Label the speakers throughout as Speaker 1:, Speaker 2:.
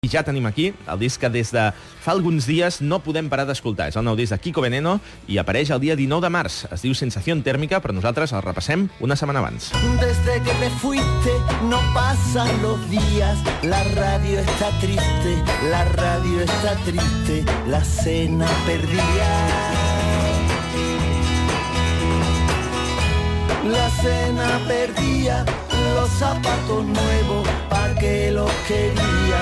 Speaker 1: I ja tenim aquí el disc que des de fa alguns dies no podem parar d'escoltar. És el nou disc de Kiko Veneno i apareix el dia 19 de març. Es diu Sensación Térmica, però nosaltres el repassem una setmana abans.
Speaker 2: Desde que te fuiste no pasan los días. La radio está triste, la radio está triste. La cena perdida. La cena perdía, los zapatos nuevos, pa' que los quería,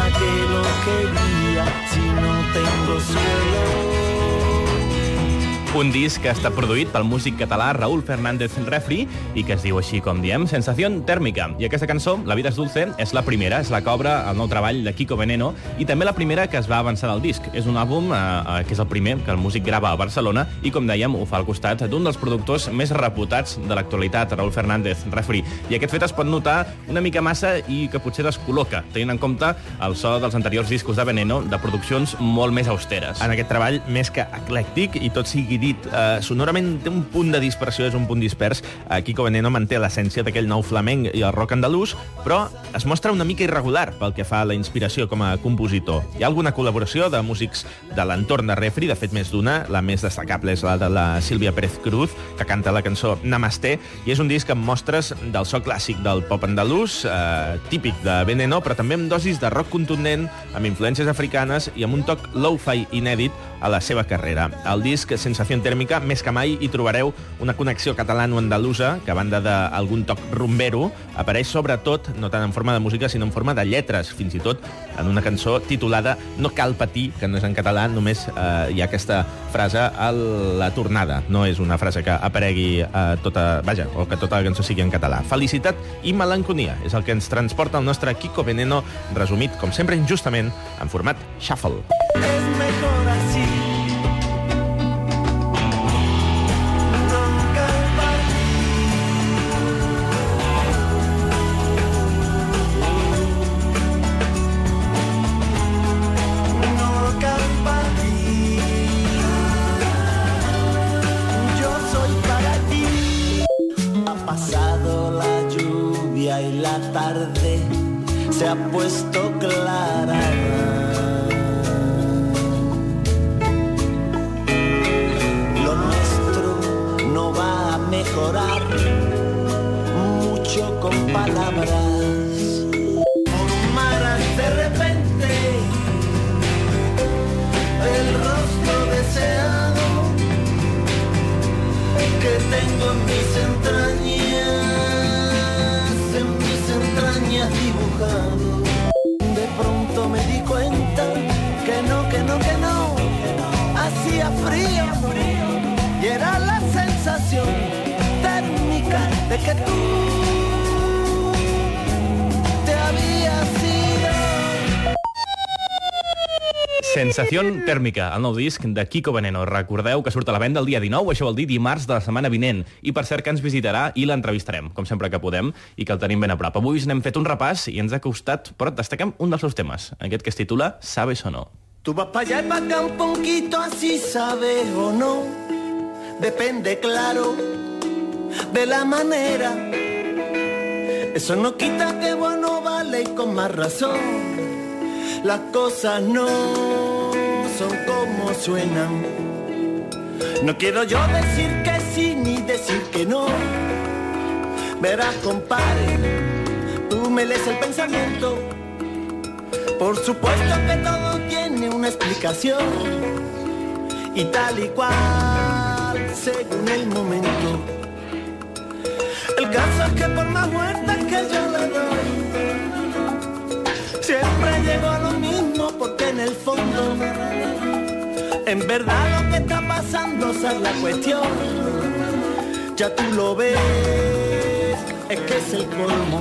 Speaker 2: si no tengo suelo.
Speaker 3: Un disc que està produït pel músic català Raúl Fernández Refri i que es diu així com diem, Sensación Térmica. I aquesta cançó, La vida es dulce, és la primera, és la que obre el nou treball de Kiko Veneno i també la primera que es va avançar del disc. És un àlbum que és el primer que el músic grava a Barcelona i, com dèiem, ho fa al costat d'un dels productors més reputats de l'actualitat, Raúl Fernández Refri. I aquest fet es pot notar una mica massa i que potser descol·loca, tenint en compte el so dels anteriors discos de Veneno, de produccions molt més austeres.
Speaker 1: En aquest treball, més que eclèctic, i tot sigui dit, sonorament té un punt de dispersió, és un punt dispers. Kiko Veneno manté l'essència d'aquell nou flamenc i el rock andalús, però es mostra una mica irregular pel que fa a la inspiració com a compositor. Hi ha alguna col·laboració de músics de l'entorn de Refri, de fet més d'una, la més destacable és la de la Sílvia Pérez Cruz, que canta la cançó Namasté, i és un disc amb mostres del so clàssic del pop andalús, típic de Veneno, però també amb dosis de rock contundent, amb influències africanes i amb un toc lo-fi inèdit a la seva carrera. Al disc Sensación Térmica, més que mai, hi trobareu una connexió catalano-andalusa, que a banda d'algun toc rumbero, apareix sobretot, no tant en forma de música, sinó en forma de lletres, fins i tot en una cançó titulada No cal patir, que no és en català, només hi ha aquesta frase a la tornada. No és una frase que aparegui o que tota la cançó sigui en català. Felicitat i melanconia és el que ens transporta el nostre Kiko Veneno, resumit, com sempre, injustament, en format shuffle.
Speaker 2: Es mejor así. Y la tarde se ha puesto clara. Lo nuestro no va a mejorar mucho con palabras. Formarás de repente el rostro deseado que tengo en mis entrañas dibujado. De pronto me di cuenta que no hacía frío y era la sensación térmica de que tú te habías ido.
Speaker 3: Sensación Térmica, el nou disc de Kiko Veneno. Recordeu que surt a la venda el dia 19, això vol dir dimarts de la setmana vinent. I per cert que ens visitarà i l'entrevistarem, com sempre que podem, i que el tenim ben a prop. Avui n'hem fet un repàs i ens ha costat, però destaquem un dels seus temes, aquest que es titula Sabes o no.
Speaker 2: Tú vas para allá y para acá un poquito, así sabes o no. Depende, claro, de la manera. Eso no quita que bueno vale y con más razón. Las cosas no son como suenan. No quiero yo decir que sí ni decir que no. Verás, compadre, tú me lees el pensamiento. Por supuesto que todo tiene una explicación. Y tal y cual, según el momento. El caso es que por más vueltas que yo le doy, siempre llego a lo mismo, porque en el fondo, en verdad lo que está pasando, esa es la cuestión. Ya tú lo ves, es que es el colmo.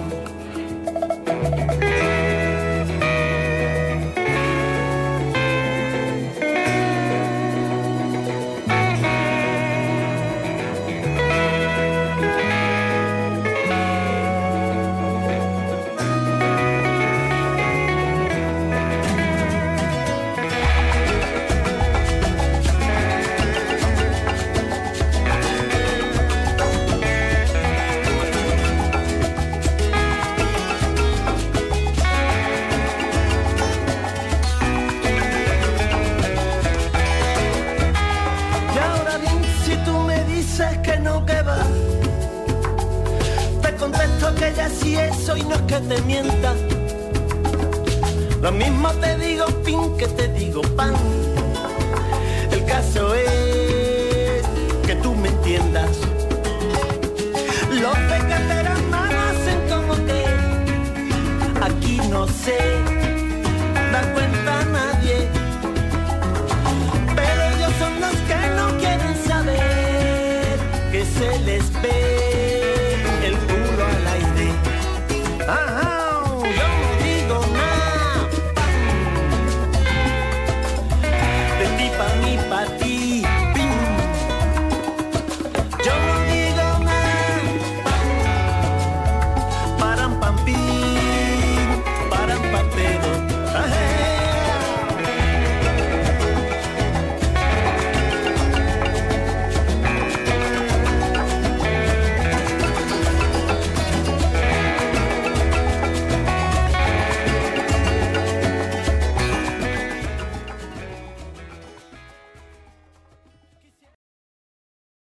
Speaker 2: y no es que te mienta. Lo mismo te digo pin que te digo pan. El caso